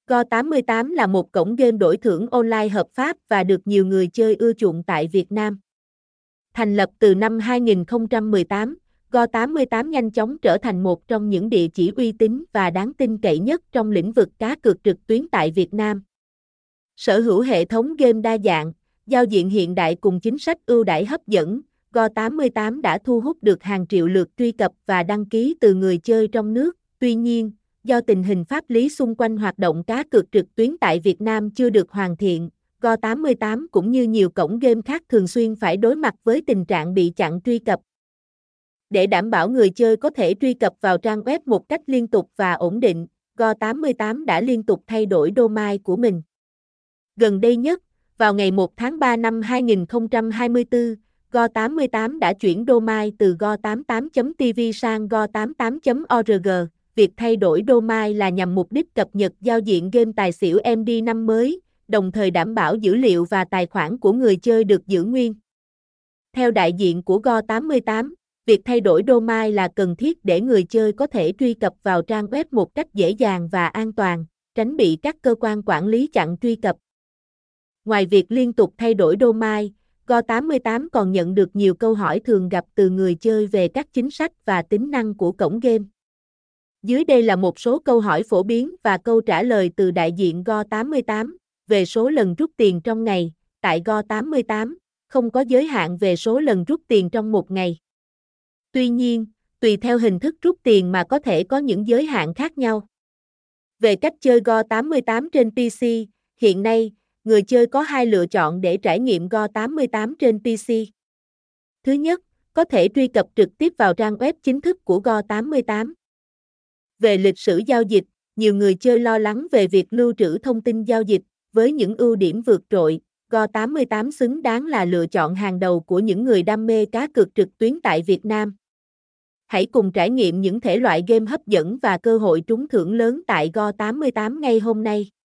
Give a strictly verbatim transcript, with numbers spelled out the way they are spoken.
Go tám mươi tám là một cổng game đổi thưởng online hợp pháp và được nhiều người chơi ưa chuộng tại Việt Nam. Thành lập từ năm hai nghìn không trăm mười tám, Go tám mươi tám nhanh chóng trở thành một trong những địa chỉ uy tín và đáng tin cậy nhất trong lĩnh vực cá cược trực tuyến tại Việt Nam. Sở hữu hệ thống game đa dạng, giao diện hiện đại cùng chính sách ưu đãi hấp dẫn, Go tám mươi tám đã thu hút được hàng triệu lượt truy cập và đăng ký từ người chơi trong nước. Tuy nhiên, do tình hình pháp lý xung quanh hoạt động cá cược trực tuyến tại Việt Nam chưa được hoàn thiện, Go tám mươi tám cũng như nhiều cổng game khác thường xuyên phải đối mặt với tình trạng bị chặn truy cập. Để đảm bảo người chơi có thể truy cập vào trang web một cách liên tục và ổn định, Go tám mươi tám đã liên tục thay đổi domain của mình. Gần đây nhất, vào ngày một tháng ba năm hai nghìn không trăm hai mươi tư, Go tám mươi tám đã chuyển domain từ go tám mươi tám chấm t v sang go tám mươi tám chấm org. Việc thay đổi domain là nhằm mục đích cập nhật giao diện game tài xỉu em đê năm mới, đồng thời đảm bảo dữ liệu và tài khoản của người chơi được giữ nguyên. Theo đại diện của Go tám mươi tám, việc thay đổi domain là cần thiết để người chơi có thể truy cập vào trang web một cách dễ dàng và an toàn, tránh bị các cơ quan quản lý chặn truy cập. Ngoài việc liên tục thay đổi domain, Go tám mươi tám còn nhận được nhiều câu hỏi thường gặp từ người chơi về các chính sách và tính năng của cổng game. Dưới đây là một số câu hỏi phổ biến và câu trả lời từ đại diện Go tám mươi tám về số lần rút tiền trong ngày. Tại Go tám mươi tám, không có giới hạn về số lần rút tiền trong một ngày. Tuy nhiên, tùy theo hình thức rút tiền mà có thể có những giới hạn khác nhau. Về cách chơi Go tám mươi tám trên pê xê, hiện nay, người chơi có hai lựa chọn để trải nghiệm Go tám mươi tám trên pê xê. Thứ nhất, có thể truy cập trực tiếp vào trang web chính thức của Go tám mươi tám. Về lịch sử giao dịch, nhiều người chơi lo lắng về việc lưu trữ thông tin giao dịch. Với những ưu điểm vượt trội, Go tám mươi tám xứng đáng là lựa chọn hàng đầu của những người đam mê cá cược trực tuyến tại Việt Nam. Hãy cùng trải nghiệm những thể loại game hấp dẫn và cơ hội trúng thưởng lớn tại Go tám mươi tám ngay hôm nay.